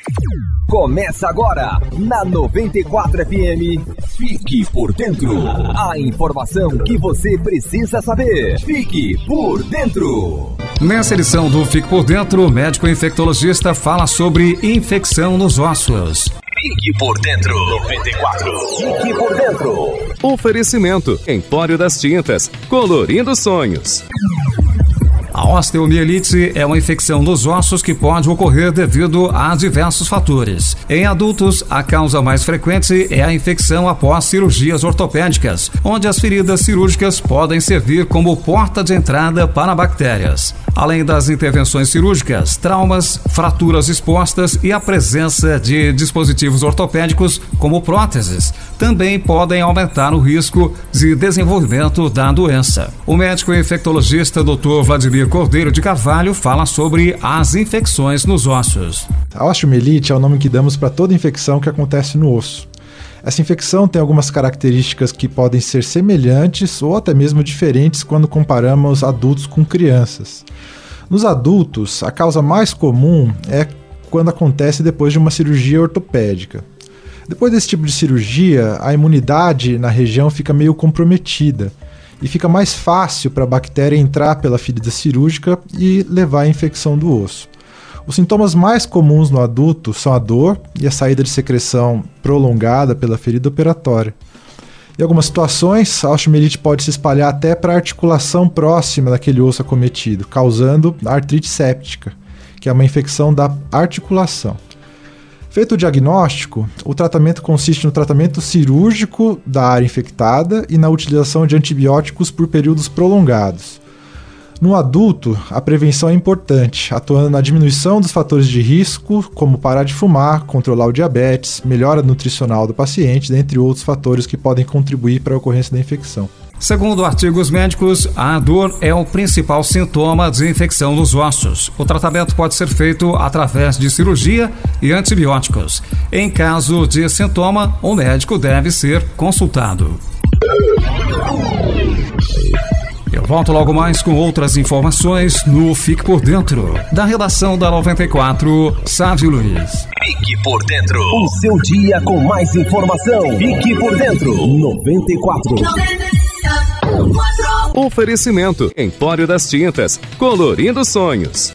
Começa agora, na 94 FM, Fique por Dentro. A informação que você precisa saber. Fique por Dentro. Nessa edição do Fique por Dentro, o médico infectologista fala sobre infecção nos ossos. Fique por Dentro 94. Fique por Dentro. Oferecimento: Empório das Tintas, colorindo sonhos. A osteomielite é uma infecção nos ossos que pode ocorrer devido a diversos fatores. Em adultos, a causa mais frequente é a infecção após cirurgias ortopédicas, onde as feridas cirúrgicas podem servir como porta de entrada para bactérias. Além das intervenções cirúrgicas, traumas, fraturas expostas e a presença de dispositivos ortopédicos, como próteses, também podem aumentar o risco de desenvolvimento da doença. O médico infectologista Dr. Vladimir Cordeiro de Carvalho fala sobre as infecções nos ossos. A osteomielite é o nome que damos para toda infecção que acontece no osso. Essa infecção tem algumas características que podem ser semelhantes ou até mesmo diferentes quando comparamos adultos com crianças. Nos adultos, a causa mais comum é quando acontece depois de uma cirurgia ortopédica. Depois desse tipo de cirurgia, a imunidade na região fica meio comprometida e fica mais fácil para a bactéria entrar pela ferida cirúrgica e levar à infecção do osso. Os sintomas mais comuns no adulto são a dor e a saída de secreção prolongada pela ferida operatória. Em algumas situações, a osteomielite pode se espalhar até para a articulação próxima daquele osso acometido, causando artrite séptica, que é uma infecção da articulação. Feito o diagnóstico, o tratamento consiste no tratamento cirúrgico da área infectada e na utilização de antibióticos por períodos prolongados. No adulto, a prevenção é importante, atuando na diminuição dos fatores de risco, como parar de fumar, controlar o diabetes, melhora nutricional do paciente, dentre outros fatores que podem contribuir para a ocorrência da infecção. Segundo artigos médicos, a dor é o principal sintoma de infecção nos ossos. O tratamento pode ser feito através de cirurgia e antibióticos. Em caso de sintoma, o médico deve ser consultado. Eu volto logo mais com outras informações no Fique por Dentro, da redação da 94, Sávio Luiz. Fique por Dentro. O seu dia com mais informação. Fique por Dentro 94. Oferecimento: Empório das Tintas, colorindo sonhos.